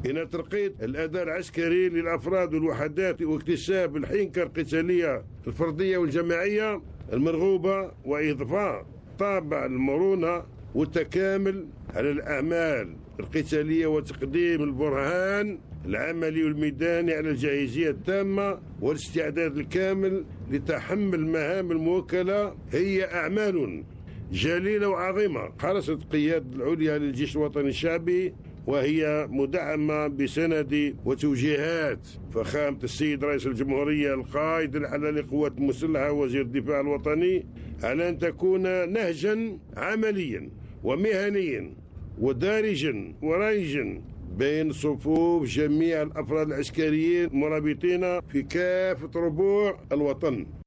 إن ترقية الأداء العسكري للأفراد والوحدات واكتساب الحنكة القتالية الفردية والجماعية المرغوبة، وإضفاء طابع المرونة والتكامل على الأعمال القتالية، وتقديم البرهان العملي والميداني على الجاهزية التامة والاستعداد الكامل لتحمل المهام الموكلة. هي أعمال جليلة وعظيمة خلصت القيادة العليا للجيش الوطني الشعبي، وهي مدعمة بسند وتوجيهات فخامة السيد رئيس الجمهورية القائد الأعلى للقوات المسلحة وزير الدفاع الوطني، على أن تكون نهجا عمليا ومهنيا ودارجا ورائجا بين صفوف جميع الأفراد العسكريين المرابطين في كافة ربوع الوطن.